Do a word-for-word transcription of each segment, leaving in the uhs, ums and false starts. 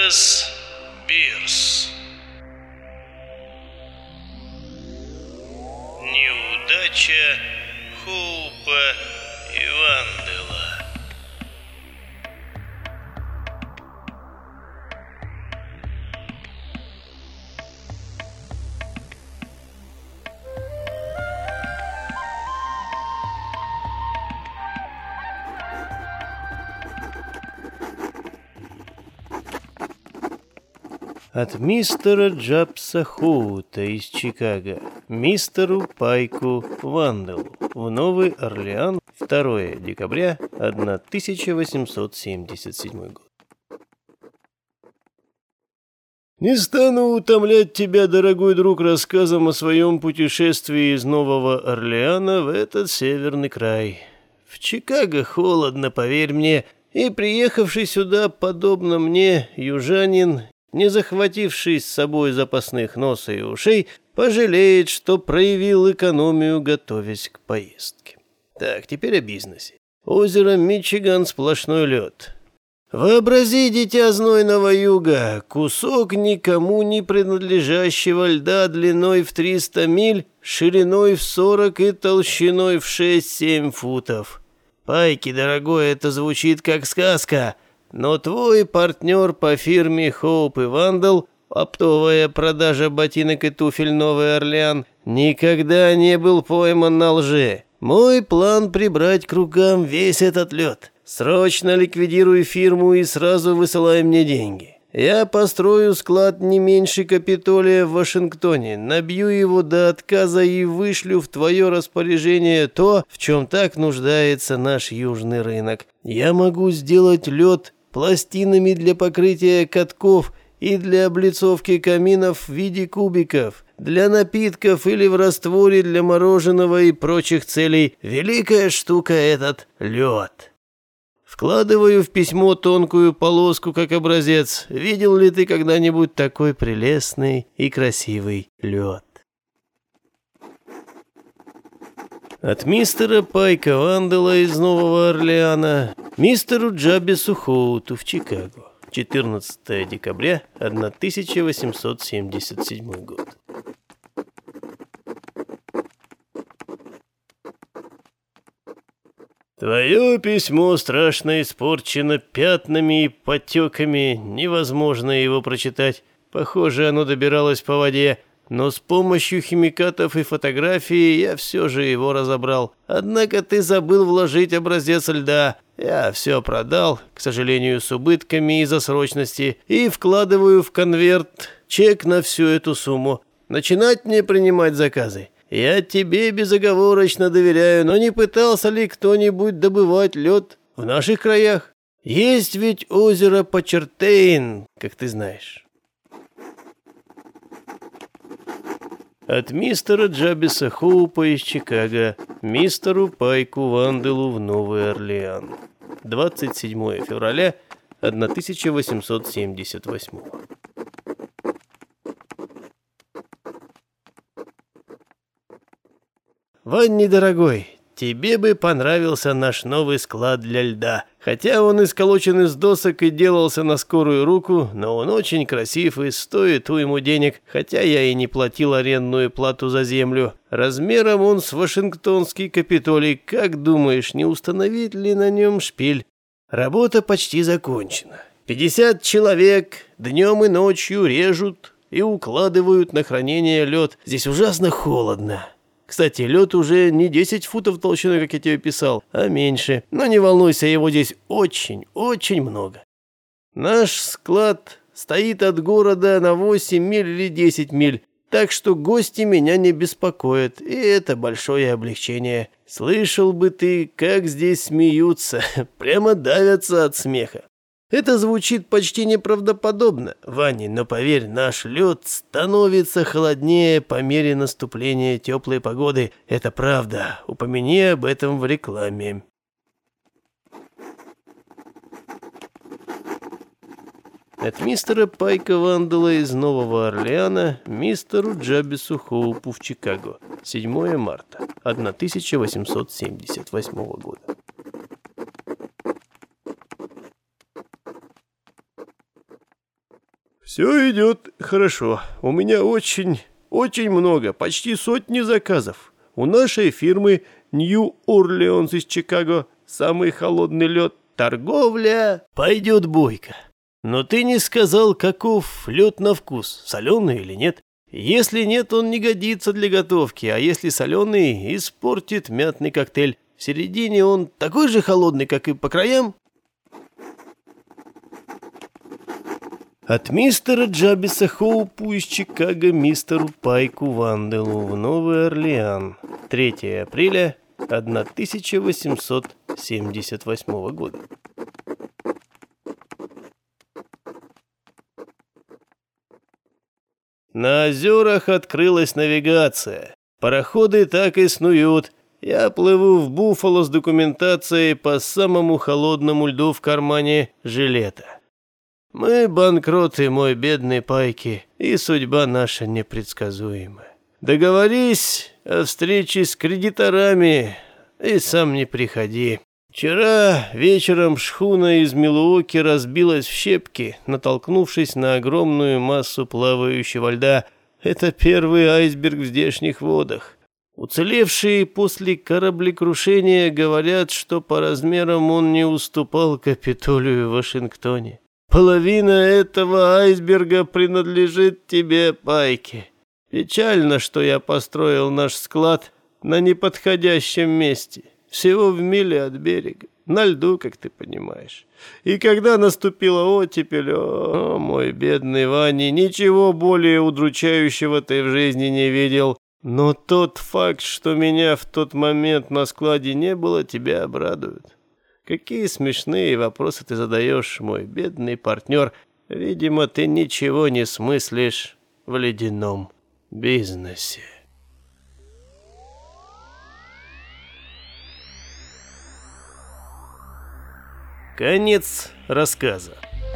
Чикагос Бирс. Неудача Хоупа и Вандела. От мистера Джабса Хоута из Чикаго мистеру Пайку Ванделу в Новый Орлеан, второе декабря тысяча восемьсот семьдесят седьмой год. Не стану утомлять тебя, дорогой друг, рассказом о своем путешествии из Нового Орлеана в этот северный край. В Чикаго холодно, поверь мне, и приехавший сюда, подобно мне, южанин, не захвативший с собой запасных носа и ушей, пожалеет, что проявил экономию, готовясь к поездке. Так, теперь о бизнесе. Озеро Мичиган — сплошной лед. Вообрази, дитя знойного юга, кусок никому не принадлежащего льда длиной в триста миль, шириной в сорок и толщиной в шесть-семь футов. Пайки, дорогой, это звучит как сказка. Но твой партнер по фирме Хоуп и Вандел, оптовая продажа ботинок и туфель Новый Орлеан, никогда не был пойман на лжи. Мой план — прибрать к рукам весь этот лед. Срочно ликвидируй фирму и сразу высылай мне деньги. Я построю склад не меньше Капитолия в Вашингтоне, набью его до отказа и вышлю в твое распоряжение то, в чем так нуждается наш южный рынок. Я могу сделать лед пластинами для покрытия катков и для облицовки каминов в виде кубиков, для напитков или в растворе для мороженого и прочих целей. Великая штука этот лед. Вкладываю в письмо тонкую полоску как образец. Видел ли ты когда-нибудь такой прелестный и красивый лед? От мистера Пайка Вандела из Нового Орлеана мистеру Джабесу Хоуту в Чикаго. четырнадцатое декабря тысяча восемьсот семьдесят седьмой год. Твое письмо страшно испорчено пятнами и потеками, невозможно его прочитать. Похоже, оно добиралось по воде, но с помощью химикатов и фотографии я все же его разобрал. Однако ты забыл вложить образец льда. Я все продал, к сожалению, с убытками из-за срочности, и вкладываю в конверт чек на всю эту сумму. Начинать мне принимать заказы. Я тебе безоговорочно доверяю, но не пытался ли кто-нибудь добывать лед в наших краях? Есть ведь озеро Почертейн, как ты знаешь. От мистера Джабеса Хоупа из Чикаго мистеру Пайку Ванделу в Новый Орлеан. двадцать седьмое февраля тысяча восемьсот семьдесят восьмого. Ванни, дорогой, тебе бы понравился наш новый склад для льда. Хотя он исколочен из досок и делался на скорую руку, но он очень красив и стоит уйму денег, хотя я и не платил арендную плату за землю. Размером он с Вашингтонский Капитолий. Как думаешь, не установить ли на нем шпиль? Работа почти закончена. пятьдесят человек днем и ночью режут и укладывают на хранение лед. Здесь ужасно холодно. Кстати, лед уже не десять футов толщиной, как я тебе писал, а меньше. Но не волнуйся, его здесь очень, очень много. Наш склад стоит от города на восемь миль или десять миль, так что гости меня не беспокоят, и это большое облегчение. Слышал бы ты, как здесь смеются, прямо давятся от смеха. Это звучит почти неправдоподобно, Ваня, но поверь, наш лед становится холоднее по мере наступления теплой погоды. Это правда, упомяни об этом в рекламе. От мистера Пайка Вандела из Нового Орлеана мистеру Джабесу Хоупу в Чикаго. седьмое марта тысяча восемьсот семьдесят восьмого года. «Все идет хорошо. У меня очень, очень много, почти сотни заказов. У нашей фирмы Нью-Орлеанс из Чикаго самый холодный лед. Торговля пойдет бойко. Но ты не сказал, каков лед на вкус, соленый или нет. Если нет, он не годится для готовки, а если соленый, испортит мятный коктейль. В середине он такой же холодный, как и по краям». От мистера Джабиса Хоупу из Чикаго мистеру Пайку Ванделу в Новый Орлеан. третьего апреля тысяча восемьсот семьдесят восьмого года. На озерах открылась навигация. Пароходы так и снуют. Я плыву в Буффало с документацией по самому холодному льду в кармане жилета. Мы банкроты, мой бедный Пайки, и судьба наша непредсказуема. Договорись о встрече с кредиторами и сам не приходи. Вчера вечером шхуна из Милуоки разбилась в щепки, натолкнувшись на огромную массу плавающего льда. Это первый айсберг в здешних водах. Уцелевшие после кораблекрушения говорят, что по размерам он не уступал Капитолию в Вашингтоне. Половина этого айсберга принадлежит тебе, Пайки. Печально, что я построил наш склад на неподходящем месте, всего в миле от берега, на льду, как ты понимаешь. И когда наступила оттепель, о, мой бедный Ваня, ничего более удручающего ты в жизни не видел. Но тот факт, что меня в тот момент на складе не было, тебя обрадует. Какие смешные вопросы ты задаешь, мой бедный партнер. Видимо, ты ничего не смыслишь в ледяном бизнесе. Конец рассказа.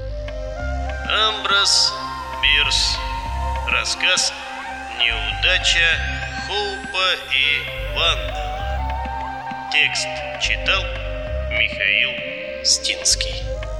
Амброс Бирс. Рассказ «Неудача Хоупа и Вандела». Текст читал Михаил Стинский.